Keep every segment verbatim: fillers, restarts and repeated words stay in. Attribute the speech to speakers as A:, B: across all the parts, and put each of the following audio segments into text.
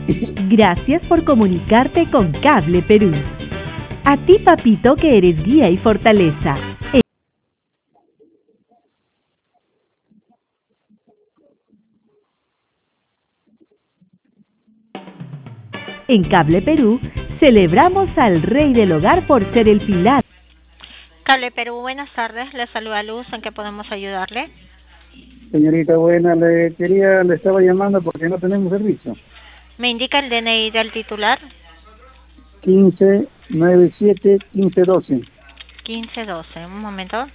A: Gracias por comunicarte con Cable Perú. A ti, papito, que eres guía y fortaleza. En Cable Perú, celebramos al rey del hogar por ser el pilar.
B: Cable Perú, buenas tardes. Le saluda Luz. ¿En qué podemos ayudarle?
C: Señorita buena, le quería, le estaba llamando porque no tenemos servicio.
B: ¿Me indica el D N I del titular?
C: quince noventa y siete quince doce.
B: quince doce. Un momento.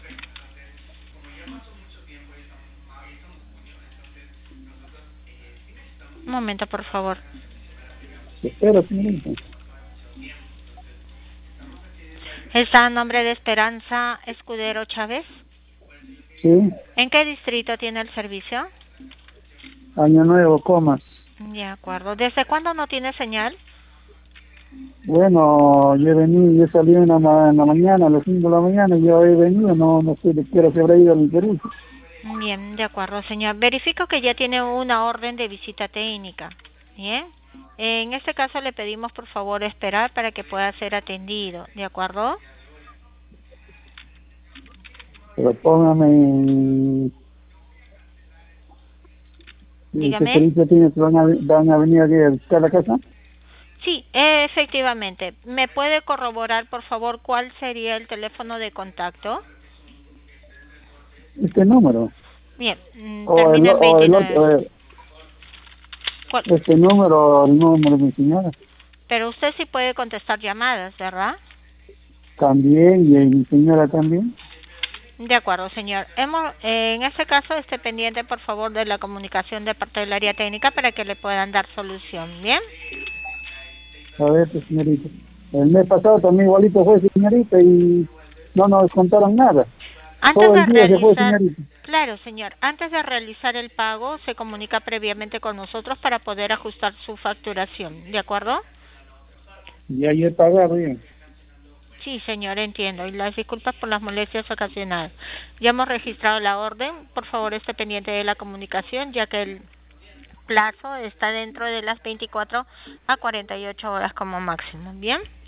B: Un momento, por favor.
C: Espera, señorita.
B: ¿Está a nombre de Esperanza Escudero Chávez?
C: Sí.
B: ¿En qué distrito tiene el servicio?
C: Año Nuevo, Comas.
B: De acuerdo. ¿Desde cuándo no tiene señal?
C: Bueno, yo he venido, yo salí en la, ma- en la mañana, a las cinco de la mañana, y yo he venido, no, no sé de qué hora se habrá ido el servicio.
B: Bien, de acuerdo, señor. Verifico que ya tiene una orden de visita técnica. Bien. En este caso le pedimos por favor esperar para que pueda ser atendido. ¿De acuerdo?
C: Pero póngame en... ¿Y ¿Qué
B: Dígame.
C: servicio tiene? ¿Van a, van a venir aquí a buscar la casa?
B: Sí, efectivamente. ¿Me puede corroborar por favor cuál sería el teléfono de contacto?
C: Este número.
B: Bien, mm,
C: O el,
B: termina en
C: o el otro,
B: veintinueve.
C: eh,
B: ¿Cuál?
C: este número, el número de mi señora.
B: Pero usted sí puede contestar llamadas, ¿verdad?
C: También, y mi señora también.
B: De acuerdo, señor. Hemos, eh, en este caso, esté pendiente, por favor, de la comunicación de parte del área técnica para que le puedan dar solución. ¿Bien?
C: A ver, pues, señorita. El mes pasado también igualito fue, señorita, y no nos contaron nada.
B: Antes
C: Todo
B: de
C: el día se fue,
B: realizar,
C: señorita.
B: claro, señor, antes de realizar el pago, se comunica previamente con nosotros para poder ajustar su facturación. ¿De acuerdo?
C: Y ayer pagado, bien.
B: Sí, señor, entiendo. Y las disculpas por las molestias ocasionadas. Ya hemos registrado la orden. Por favor, esté pendiente de la comunicación, ya que el plazo está dentro de las veinticuatro a cuarenta y ocho horas como máximo. ¿Bien?